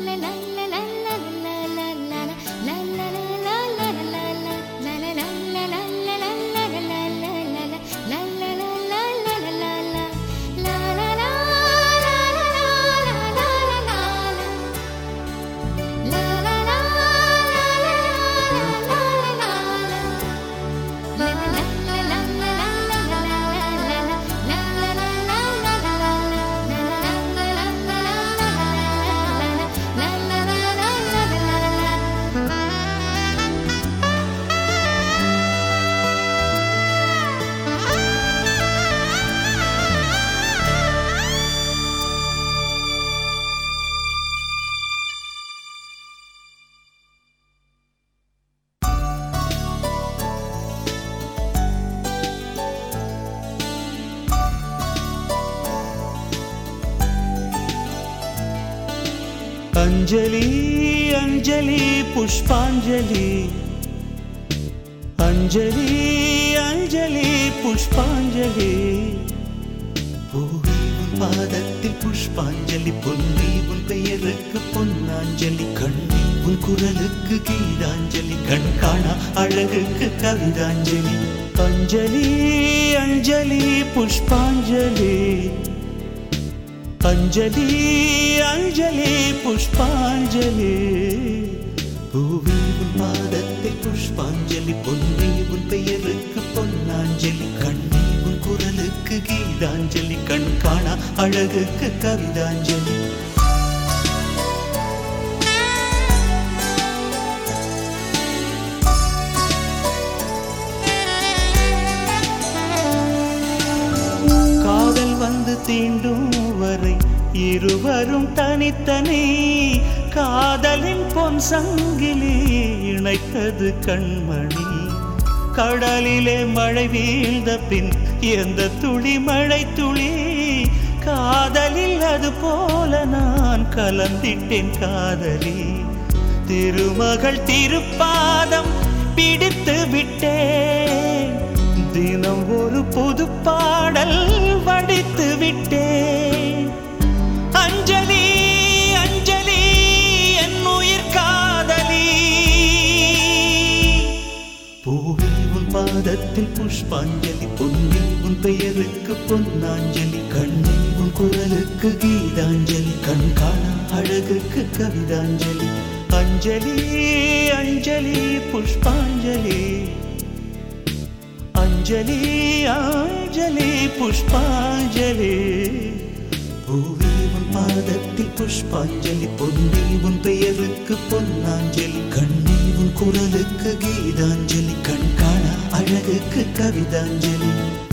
अंजलि अंजलि पुष्पांजलि अंजलि अंजलि पुष्पांजलि பூவே உன் பாதத்தில் புஷ்பாஞ்சலி பொன்னி உன் பெயருக்கு பொன்னாஞ்சலி கண்ணி உன் குரலுக்கு கீதாஞ்சலி கண் காணா அழகுக்கு கவிதாஞ்சலி अंजलि अंजलि पुष्पांजलि अंजलि अंजलि पुष्पांजलि பூவே உன் பாதத்தில் புஷ்பாஞ்சலி பொன்னி உன் பெயருக்கு பொன்னாஞ்சலி கண்ணி உன் குரலுக்கு கீதாஞ்சலி கண் காணா அழகுக்கு கவிதாஞ்சலி காதல் வந்து தீண்டும் வரை இருவரும் தனித்தனி காதலின் பொன் சங்கிலி இணைத்தது கண்மணி கடலிலே மழை வீழ்ந்த பின் எந்த துளி மழை துளி காதலில் அது போல நான் கலந்திட்டேன் காதலி திருமகள் திருப்பாதம் பிடித்து விட்டேன் தினம் ஒரு புது பாடல் வடித்து விட்டேன் अंजलि अंजलि என் உயிர் காதலி பூவே உன் பாதத்தில் புஷ்பாஞ்சலி பொன்னி உன் பெயருக்கு பொன்னாஞ்சலி கண்ணி உன் குரலுக்கு கீதாஞ்சலி கண் காணா அழகுக்கு கவிதாஞ்சலி अंजलि अंजलि पुष्पांजलि अंजलि अंजलि पुष्पांजलि பூவே உன் பாதத்தில் புஷ்பாஞ்சலி பொன்னி உன் பெயருக்கு பொன்னாஞ்சலி கண்ணி உன் குரலுக்கு கீதாஞ்சலி கண் காணா அழகுக்கு கவிதாஞ்சலி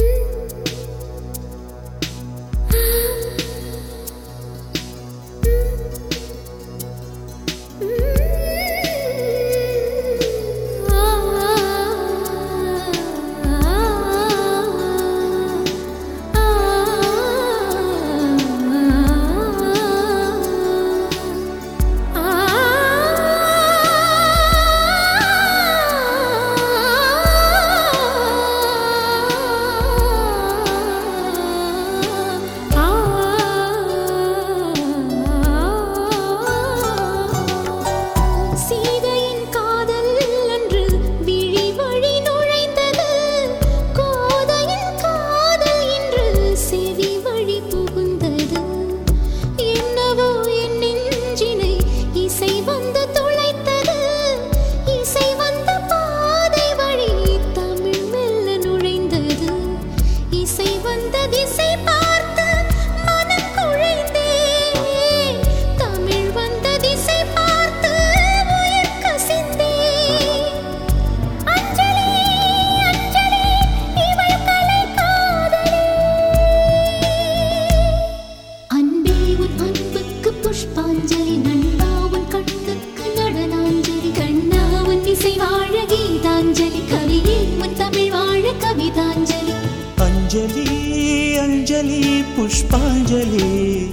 अंजलि अंजलि पुष्पांजलि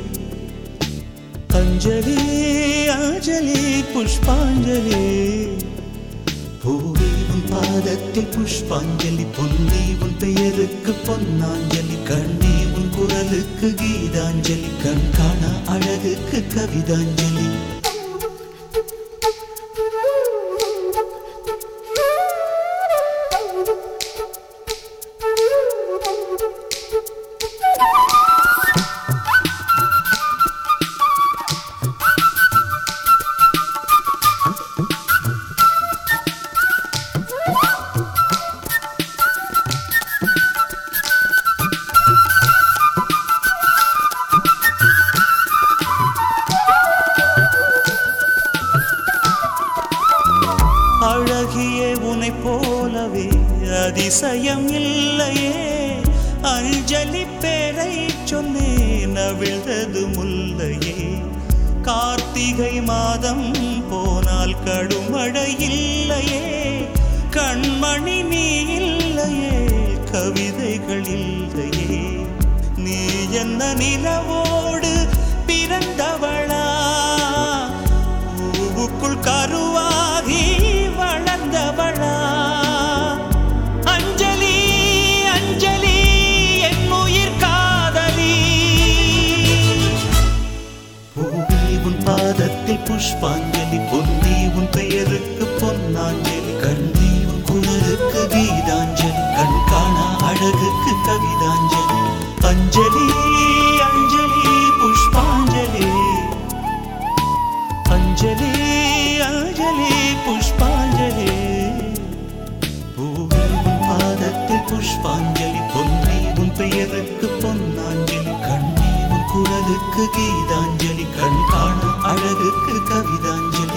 अंजलि अंजलि पुष्पांजलि பூவே உன் பாதத்தில் புஷ்பாஞ்சலி பொன்னி உன் பெயருக்கு பொன்னாஞ்சலி கண்ணி உன் குரலுக்கு கீதாஞ்சலி கண் காணா அழகுக்கு கவிதாஞ்சலி அதிசயம் இல்லையே அஞ்சலி பேரை சொன்னேன் அவிழ்ந்தது முல்லையே கார்த்திகை மாதம் போனால் கடுமழை இல்லையே கண்மணி நீ இல்லையே கவிதைகள் இல்லையே நீ என்ன நிலவோடு பிறந்தவளா பூவுக்குள் கருவாகி வளர்ந்தவளா அஞ்சலி அஞ்சலி என் உயிர் காதலி பூவே உன் பாதத்தில் புஷ்பாஞ்சலி பொன்னி உன் பெயருக்கு பொன்னாஞ்சலி கண்ணி உன் குரலுக்கு கீதாஞ்சலி கண் காணா அழகுக்கு கவிதாஞ்சலி அஞ்சலி அஞ்சலி புஷ்பாஞ்சலி அஞ்சலி அஞ்சலி புஷ்பாஞ்சலி பூவே உன் பாதத்தில் புஷ்பாஞ்சலி பொன்னி உன் பெயருக்கு பொன்னாஞ்சலி கண்ணி உன் குரலுக்கு கீதாஞ்சலி கண் காண அழகுக்கு கவிதாஞ்சலி